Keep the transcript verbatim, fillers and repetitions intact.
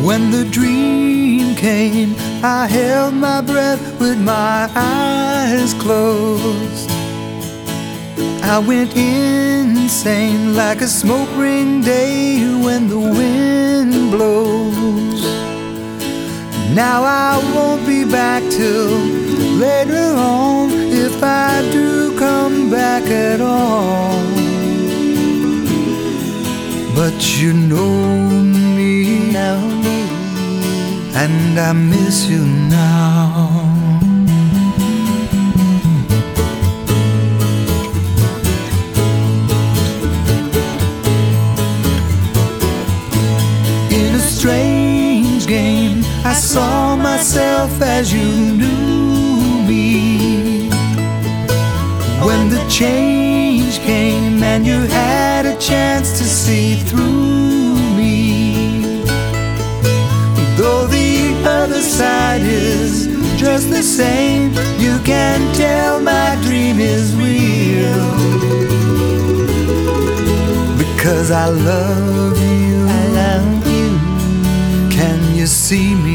When the dream came, I held my breath with my eyes closed. I went insane like a smoke ring day when the wind blows. Now I won't be back till later on, if I do come back at all. But you know me, know me, and I miss you now. In a strange game, I saw myself as you knew me. When the change came and you had a chance to see through me, though the other side is just the same, you can tell my dream is real. Because I love you, I love you. Can you see me?